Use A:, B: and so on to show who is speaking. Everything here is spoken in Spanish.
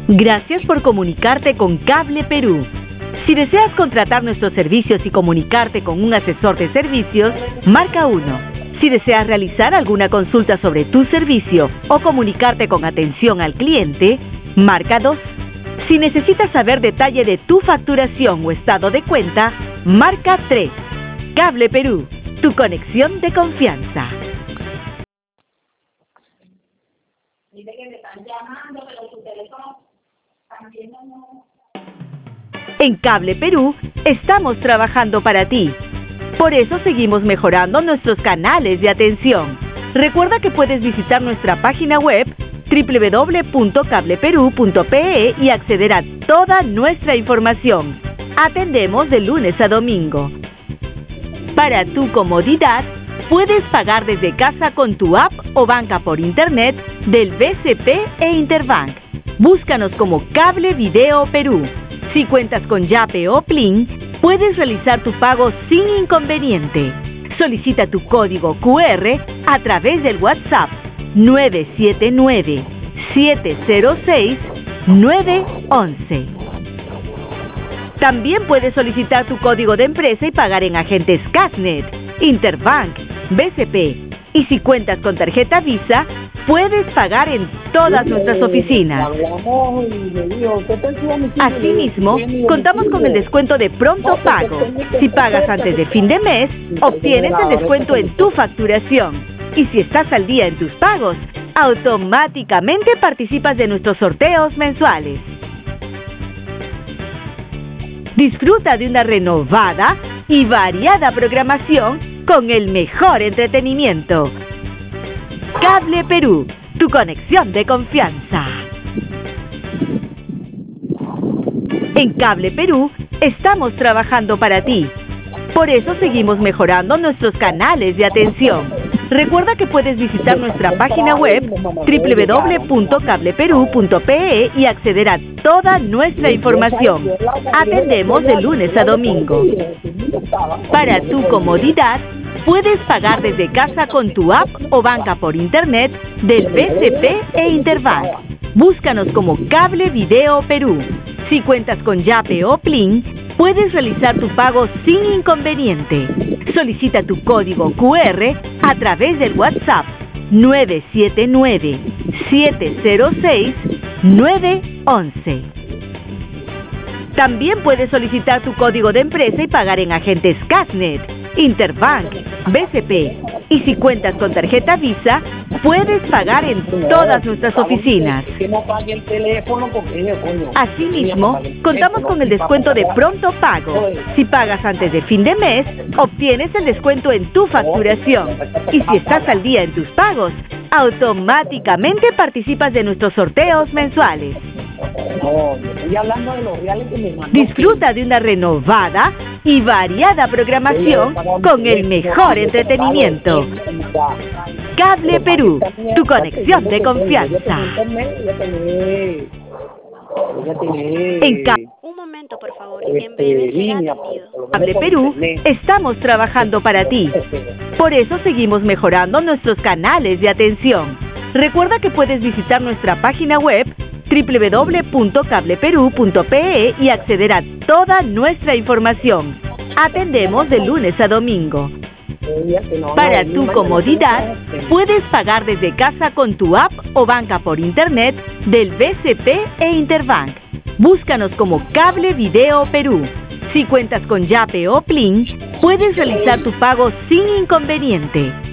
A: Gracias por comunicarte con Cable Perú. Si deseas contratar nuestros servicios y comunicarte con un asesor de servicios, marca 1. Si deseas realizar alguna consulta sobre tu servicio o comunicarte con atención al cliente, marca 2. Si necesitas saber detalle de tu facturación o estado de cuenta, marca 3. Cable Perú, tu conexión de confianza.
B: Dice que me están llamando, pero su teléfono también no.
A: En Cable Perú estamos trabajando para ti. Por eso seguimos mejorando nuestros canales de atención. Recuerda que puedes visitar nuestra página web www.cableperú.pe y acceder a toda nuestra información. Atendemos de lunes a domingo. Para tu comodidad, puedes pagar desde casa con tu app o banca por internet del BCP e Interbank. Búscanos como Cable Video Perú. Si cuentas con Yape o Plin, puedes realizar tu pago sin inconveniente. Solicita tu código QR a través del WhatsApp 979-706-911. También puedes solicitar tu código de empresa y pagar en agentes Casnet, Interbank, BCP. Y si cuentas con tarjeta Visa, puedes pagar en todas nuestras oficinas. Asimismo, contamos con el descuento de pronto pago. Si pagas antes de fin de mes, obtienes el descuento en tu facturación. Y si estás al día en tus pagos, automáticamente participas de nuestros sorteos mensuales. Disfruta de una renovada y variada programación con el mejor entretenimiento. Cable Perú, tu conexión de confianza. En Cable Perú estamos trabajando para ti. Por eso seguimos mejorando nuestros canales de atención. Recuerda que puedes visitar nuestra página web www.cableperú.pe y acceder a toda nuestra información. Atendemos de lunes a domingo. Para tu comodidad, puedes pagar desde casa con tu app o banca por internet del BCP e Interbank. Búscanos como Cable Video Perú. Si cuentas con Yape o Plin, puedes realizar tu pago sin inconveniente. Solicita tu código QR a través del WhatsApp 979-706-911. También puedes solicitar tu código de empresa y pagar en agentes Casnet, Interbank, BCP. Y si cuentas con tarjeta Visa, puedes pagar en todas nuestras oficinas. Asimismo, contamos con el descuento de pronto pago. Si pagas antes de fin de mes, obtienes el descuento en tu facturación. Y si estás al día en tus pagos, automáticamente participas de nuestros sorteos mensuales. Disfruta de una renovada y variada programación con el mejor entretenimiento. Cable Perú, tu conexión de confianza.
C: Un momento, por favor, en breve será atendido.
A: Cable Perú estamos trabajando para ti. Por eso seguimos mejorando nuestros canales de atención. Recuerda que puedes visitar nuestra página web www.cableperú.pe y acceder a toda nuestra información. Atendemos de lunes a domingo. Para tu comodidad, puedes pagar desde casa con tu app o banca por internet del BCP e Interbank. Búscanos como Cable Video Perú. Si cuentas con Yape o Plin, puedes realizar tu pago sin inconveniente.